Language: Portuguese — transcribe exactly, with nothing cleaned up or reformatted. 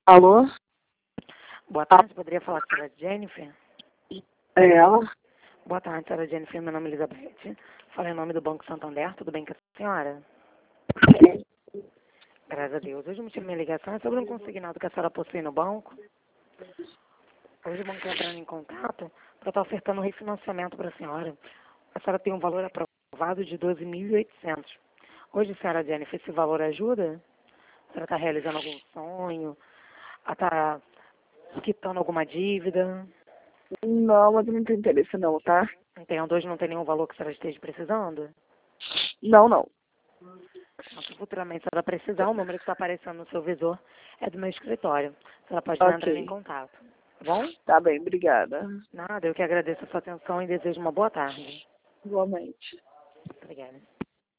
Alô? Boa tarde, poderia falar com a senhora Jennifer? É ela? Boa tarde, senhora Jennifer, meu nome é Elizabeth. Falo em nome do Banco Santander, tudo bem com a senhora? Graças a Deus. Hoje o motivo da minha ligação é sobre um consignado que a senhora possui no banco. Hoje o banco está entrando em contato para estar ofertando um refinanciamento para a senhora. A senhora tem um valor aprovado de doze mil e oitocentos. Hoje, senhora Jennifer, esse valor ajuda? A senhora está realizando algum sonho? Está quitando alguma dívida? Não, mas eu não tenho interesse não, tá? Entendo, hoje não tem nenhum valor que a senhora esteja precisando? Não, não. Então, se futuramente a senhora precisar, o número que está aparecendo no seu visor é do meu escritório. A senhora pode estar entrando em Ok. contato. Tá bom? Tá bem, obrigada. Nada, eu que agradeço a sua atenção e desejo uma boa tarde. Igualmente. Obrigada.